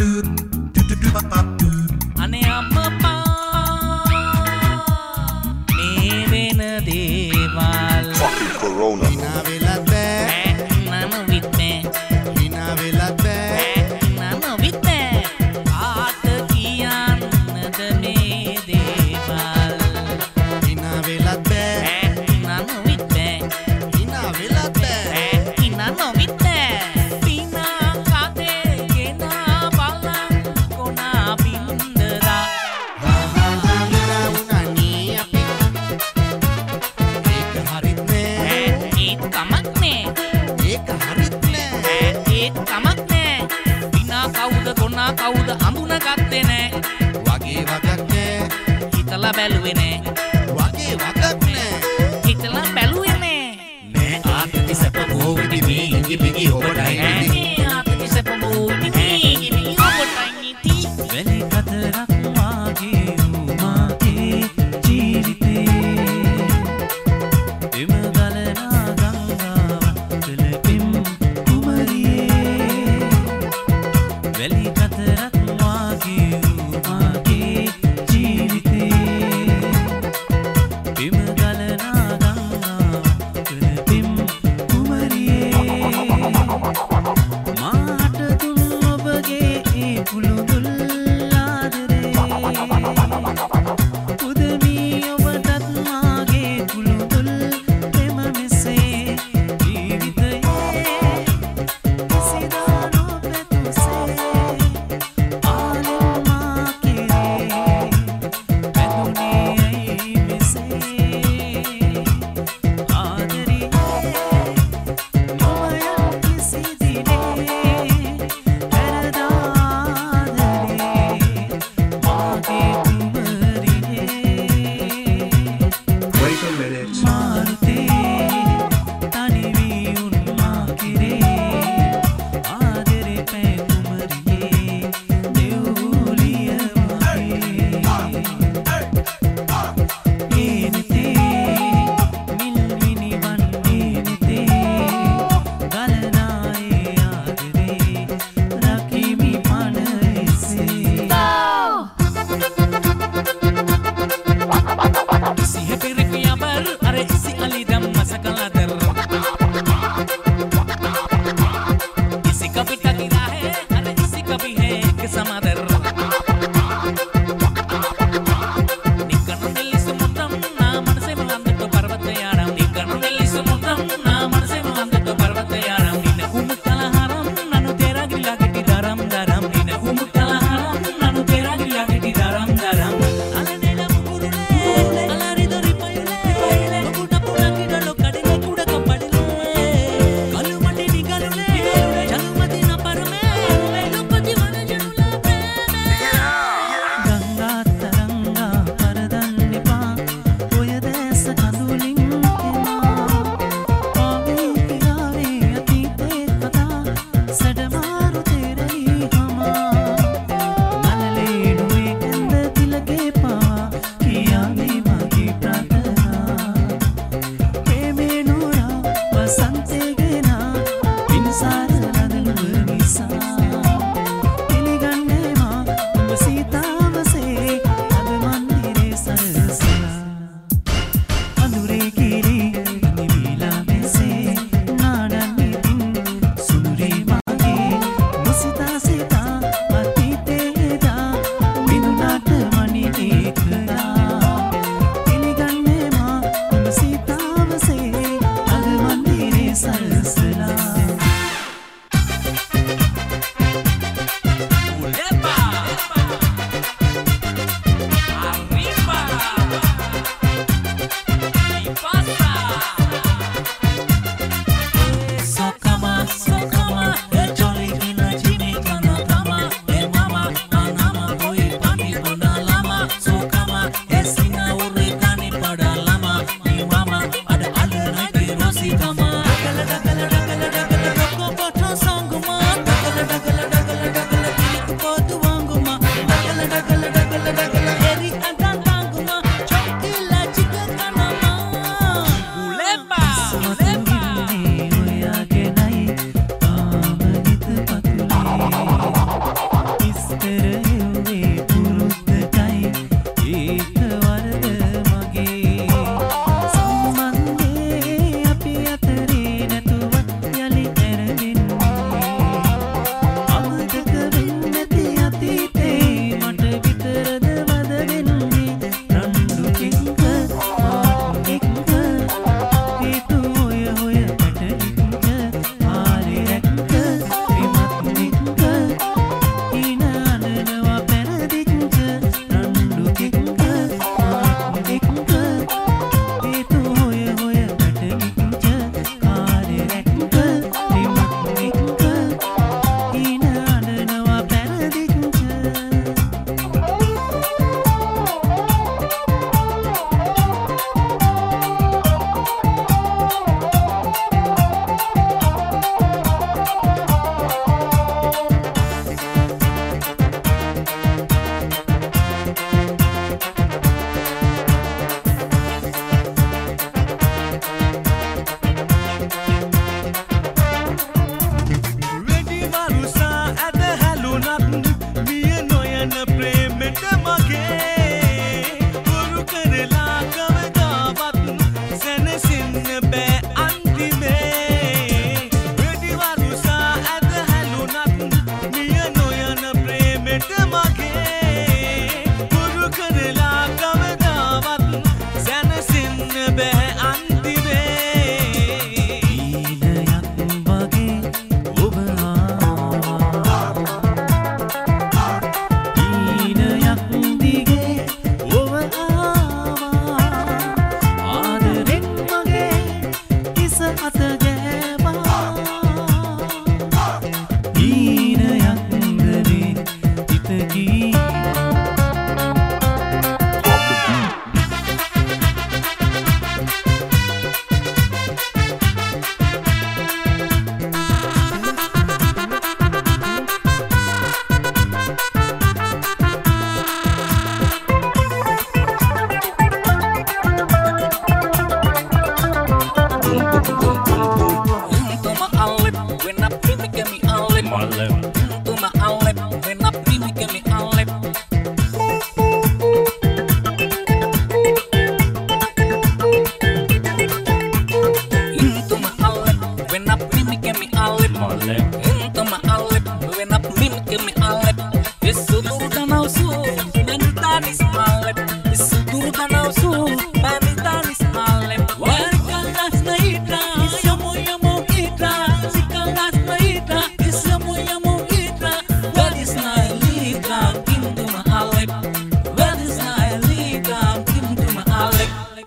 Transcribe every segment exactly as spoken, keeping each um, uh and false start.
අනේ අම්මපා මේ වෙන දේවල් fucking corona hina වෙලත් බෑ නම විත්නේ hina වෙලත් බෑ නම විත්නේ ආත කියන්නද මේ දේවල් hina වෙලත් බෑ නම විත්නේ hina වෙලත් බෑ නම විත්නේ පිනා කතේ ගෙනා බලන් කොනා බින්දරා හා හා හා hina වුණා නී අපි ඒක හරිත් නෑ ඒත් කමක් නෑ ඒක හරිත් නෑ ඒත් කමක් නෑ පිනා කවුද කොනා කවුද අඳුනගත්තේ නෑ වගේ වගක් නෑ හිතලා බැලුවේ නෑ වගේ වගක් නෑ හිතලා බැලුවේ නෑ නෑ ආතති සැප මොවිදි මේ ඉඟි පිඟි ඔබටයි නිදි ඈ ආතති සැප මොවිදි මේ ඉඟි පිඟි ඔබටයි නිදි වැලි කතරක් මාගේ වූ මාගේ ජීවිතේ එම ගලනා ගංගාව කළපිම් කුමරියේ වැලි කතරක් මාගේ වූ මාගේ ජීවිතේ එම ගලනා ගංගාව කළපිම් කුමරියේ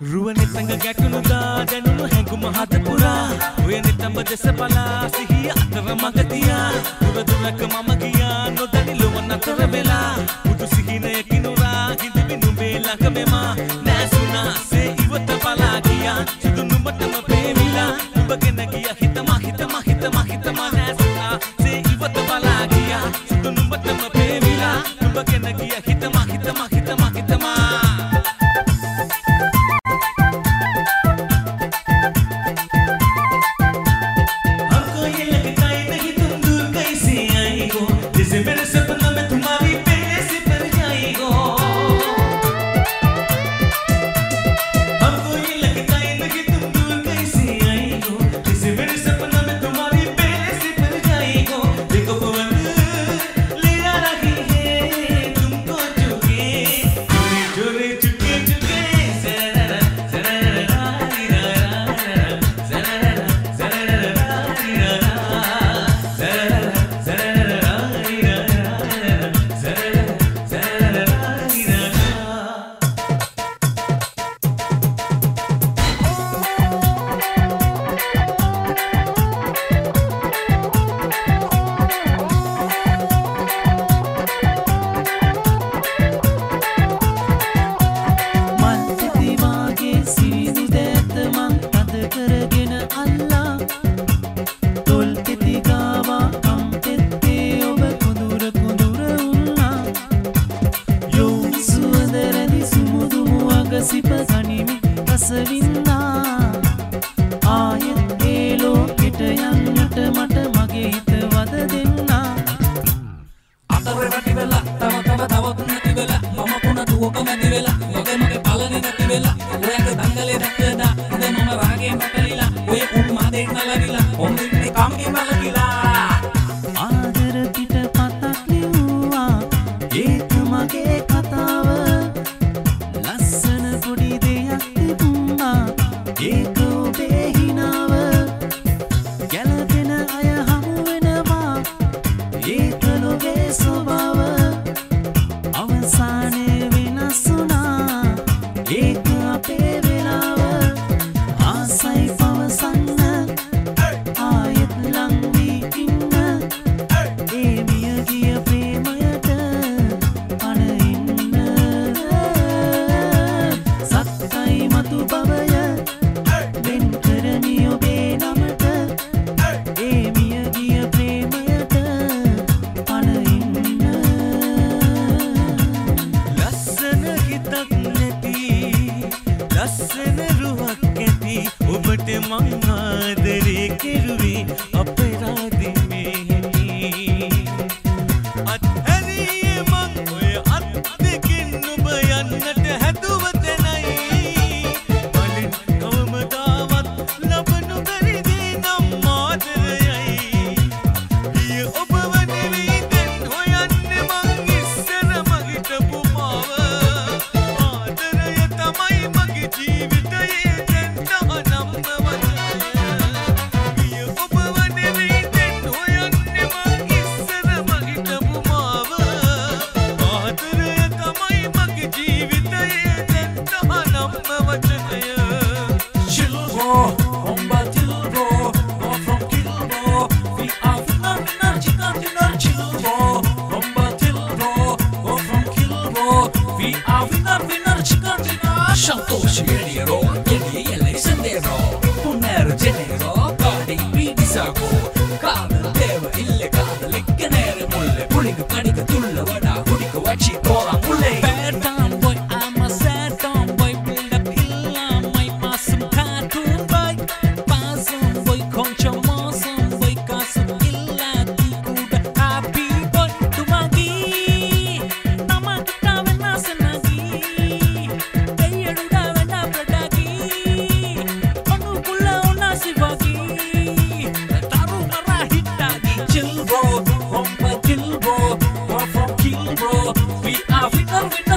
රුවනේ තඟ ගැටුණුදා දැනුණු හැඟුම හද පුරා ඔය නිතඹ දෙස බලා සිහිය අතර මඟ තියා දුර දුරක මම ගියා නොදැනි ලොව නතර වෙලා මුතු සිහිනය කිනුරා හිඳවි නුඹේ ළඟ මෙමා නැසුණා සේ ඉවත බලා ගියා සුදු නුඹටම පේවිලා නුඹගෙන ගියා හිතම හිතම හිතම හිතම නැසුණා සේ ඉවත බලා ගියා සුදු නුඹටම පේවිලා නුඹගෙන ගියා හිතම හිතම හිතම හිතම Chill bro, from Kilbro, we are winner winner.